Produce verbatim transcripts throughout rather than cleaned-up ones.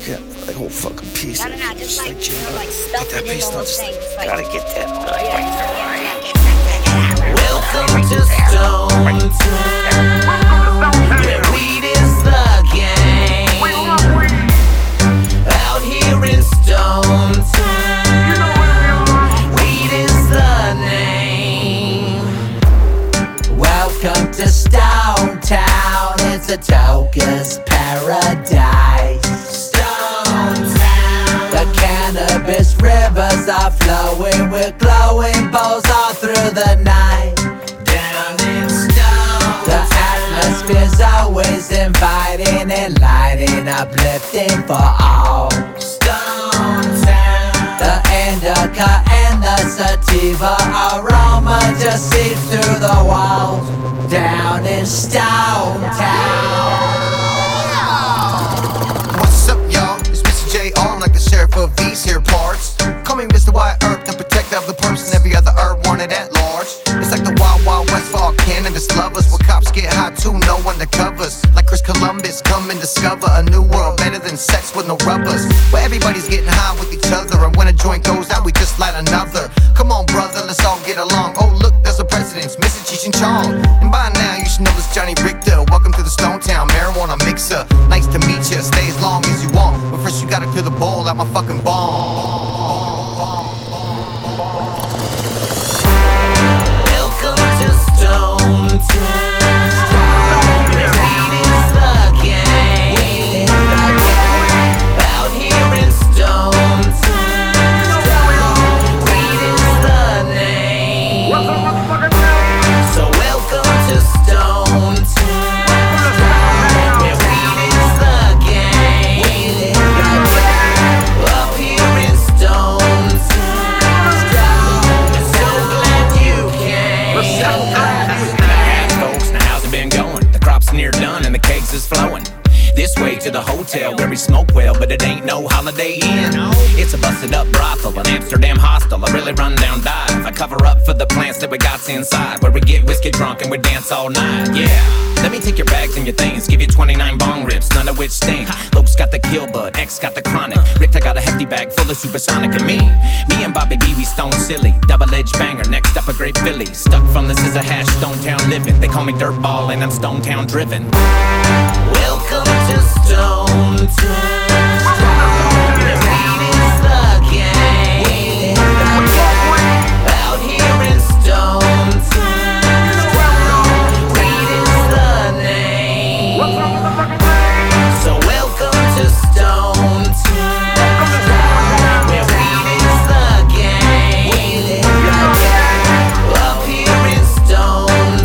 get like whole fucking piece. No, no, no, just like, like, you know, like get stuff that it in piece the now. whole Just thing. Just like, gotta get that. oh, yeah, yeah, yeah. Welcome to Stone Town, where weed is the game. Out here in Stone Town, weed is the name. Welcome to Stone Town, it's a toker's paradise. Stone Town, the cannabis rivers are flowing with glowing bowls all through the night. Down in Stone, the atmosphere's always inviting, enlightening, uplifting for all. Stone Town, the indica and the sativa aroma just seeps through the walls. Down in Stone Town. What's up, y'all? It's Mister J on like the sheriff of these here parts. Call me Mister White Herb, the protector of the person every other herb wanted at large. It's like the wild, wild west for all cannabis lovers, where cops get high too, no undercovers. Like Chris Columbus, come and discover a new world better than sex with no rubbers, where everybody's getting high with each other, and when a joint goes out, we just light another. Come on, brother, let's all get along. Oh, look, there's a president, Mister Cheech and Chong. And by now, you should know this Johnny Richter. Welcome to the Stone Town marijuana mixer. Nice to meet you, stay as long as you want, but first you gotta clear the bowl out my fucking bomb. Welcome to Stone Town, where weed is the game. Out here in Stone Town, weed is the name. So welcome to Stone Town, where weed is the game. Up here in Stone Town, so glad you came. So glad you came. Folks, now how's it been going? The crop's near done and the cakes is flowing. This way to the hotel where we smoke well, but it ain't no Holiday Inn. It's a busted up brothel, an Amsterdam hostel, a really run down dive. I cover up for the plants that we got inside, where we get whiskey drunk and we dance all night. Yeah, let me take your bags and your things, give you twenty-nine bong rips, none of which stink. Luke's got the kill bud, X got the chronic, Rick I got a hefty bag full of supersonic. And me, me and Bobby B, we stone silly, double-edged banger, next up a great Philly. Stuck from the scissor hash, Stone Town living. They call me Dirtball and I'm Stone Town driven. Welcome to Stone Town, where weed is the game. Out here in Stone Town, weed is the name. So welcome to Stone Town, where weed is the game. Up here in Stone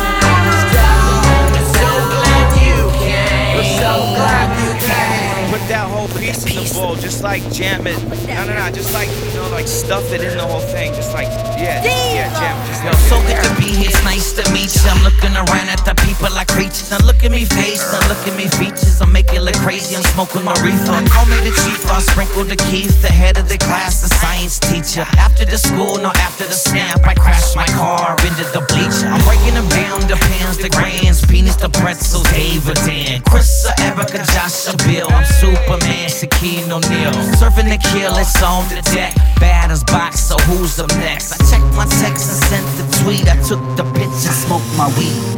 Town, so glad you came. So glad you came. Put that whole piece in the bowl, just like jam it. No, no, no, just like, you know, like stuff it in the whole thing. Just like, yeah, just, yeah, jam it. Just Yo, so good to be here, it's nice to meet you. I'm looking around at the people like creatures. Now look at me face, now look at me features. I'm making it look crazy, I'm smoking my reefer. Call me the chief, I'll sprinkle the keys. The head of the class, the science teacher. After the school, no, after the snap, I crashed my car into the bleacher. I'm breaking them down, the pans, the grands, peanuts, the pretzels, David Dan, Chris, Erica, Josh, Bill. I'm Superman, Shaquille O'Neal. Surfing the kill, it's on the deck. Bad as box, so who's up next? I checked my text and sent the tweet. I took the picture, smoked my weed.